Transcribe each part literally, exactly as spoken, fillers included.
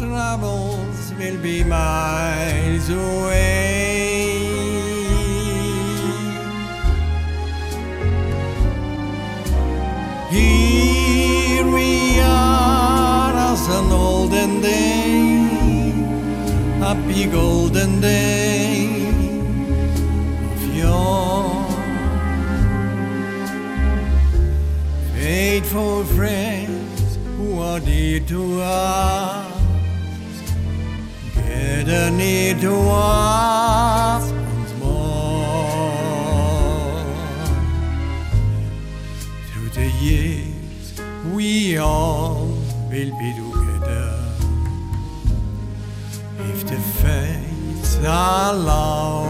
troubles will be miles away. Here we are as an olden day, happy golden day of yore. Faithful friends who are dear to us, gather near to us once more. Through the years we all will be together, if the fates allow.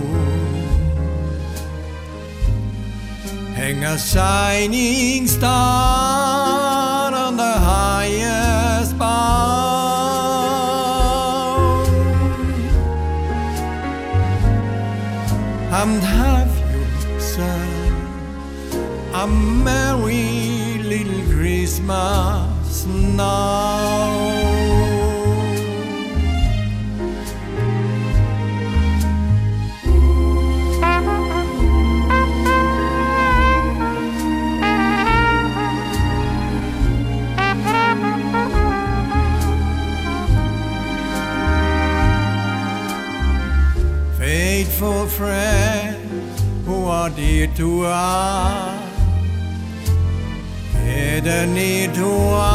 Hang a shining star on the highest bough, and have yourself a merry little Christmas now. Faithful friends who are dear to us, gather near to us